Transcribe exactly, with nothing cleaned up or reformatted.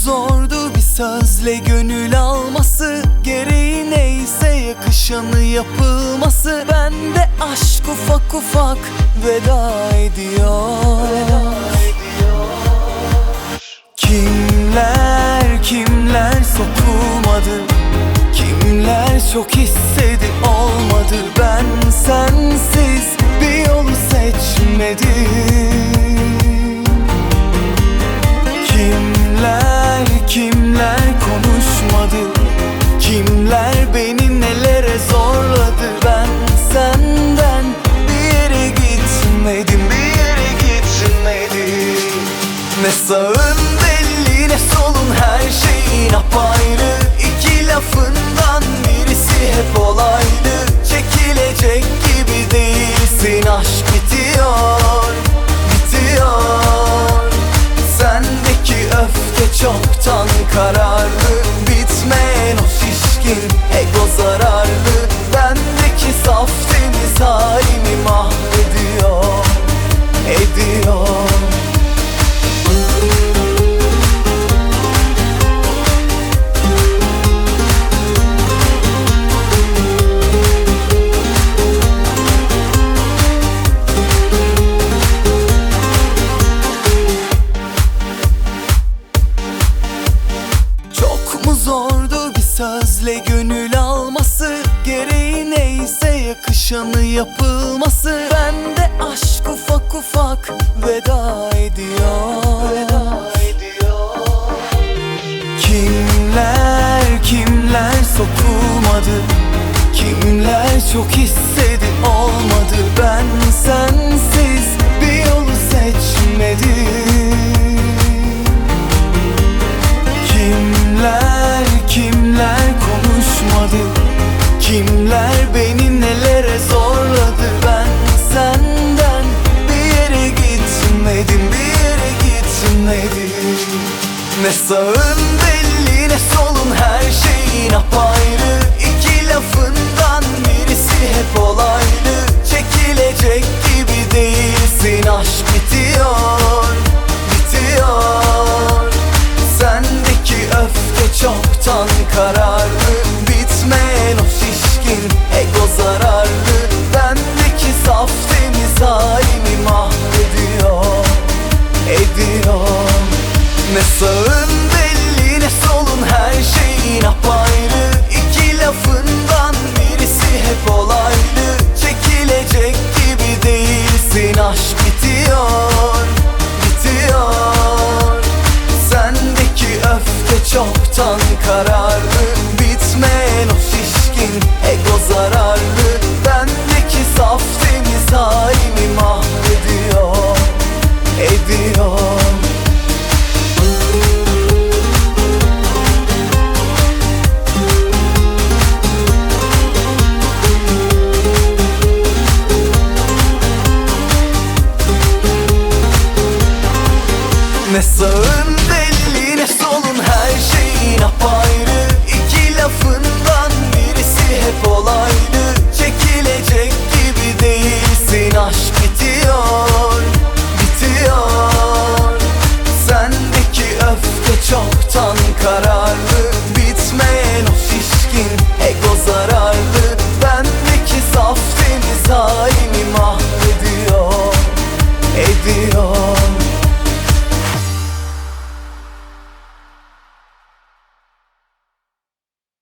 zordu bir sözle gönül alması, gereği neyse yakışanı yapılması. Bende aşk ufak ufak veda ediyor. Kimler kimler sokulmadı, kimler çok istedi olmadı. Ben sensiz bir yolu seçmedim. Kimler kimler konuşmadı, kimler beni nelere zorladı. Ben senden bir yere gitmedim, bir yere gitmedim. Ne sağın belli ne solun, her şeyin apayrı. İki lafından birisi hep olaydı. Çekilecek gibi değilsin, aşk bitiyor, bitiyor. Sendeki öfke çoktan kararlı, bitmeyen o şişkin ego zararlı. Bendeki saf temiz halimi mahvediyor, ediyor. Zordu bir sözle gönül alması, gereği neyse yakışanı yapılması. Bende aşk ufak ufak veda ediyor, veda ediyor. Kimler kimler sokulmadı, kimler çok istedi olmadı. Ben sensiz bir yolu seçmedim. Kimler kimler konuşmadı, kimler beni nelere zorladı. Ben senden bir yere gitmedim, bir yere gitmedim. Ne sağın belli ne solun, her şeyin apayrı. İki lafından birisi hep olaylı. Çekilecek gibi değilsin, aşk bitiyor, bitiyor. Sendeki öfke çoktan kararlı, bitmeyen o şişkin ego zararlı. Bendeki saf temiz halimi mahvediyor, ediyor. Ne sağın belli ne solun, her şeyin apayrı. İki lafından birisi hep olaylı. Çekilecek gibi değilsin, aşk bitiyor, bitiyor. Sendeki öfke çoktan kararlı, bitmeyen o şişkin ego zararlı. Bendeki saf temiz halimi mahvediyor, ediyor. Ne sağın belli ne solun, her şeyin apayrı. İki lafından birisi hep olaylı. Çekilecek gibi değilsin, aşk bitiyor, bitiyor. Sendeki öfke çoktan kararlı, bitmeyen o şişkin ego zararlı. Bendeki saf temiz halimi mahvediyor, ediyor.